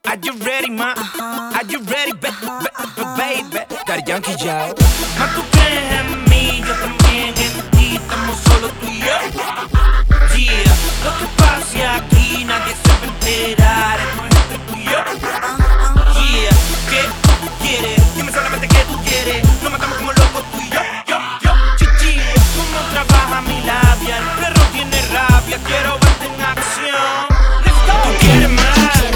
Are you ready, ma? Are you ready, baby? Daddy Yankee, ya. Ma, tú crees en mí, yo también en ti. Estamos solo tú y yo. Yeah. Lo que pase aquí, nadie se va a enterar. Es entre tú y yo. Yeah. ¿Qué quieres? Dime solamente qué tú quieres. Nos matamos como locos tú y yo. Chichi, ¿cómo trabaja mi labia? El perro tiene rabia. Quiero verte en acción. Let's go. ¿Tú quieres más?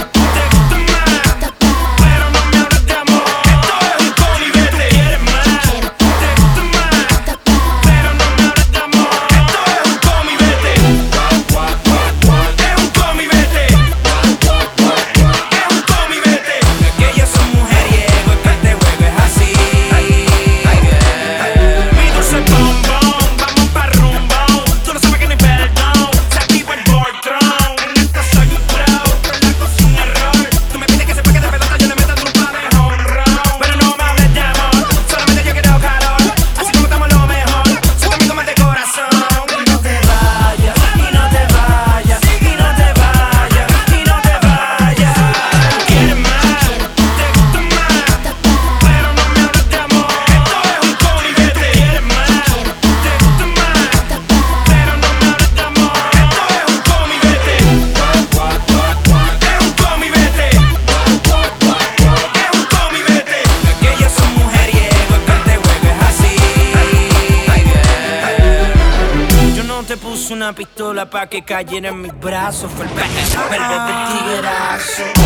Te puso una pistola pa' que cayera en mis brazos. Fue el verbo de tiguerazo.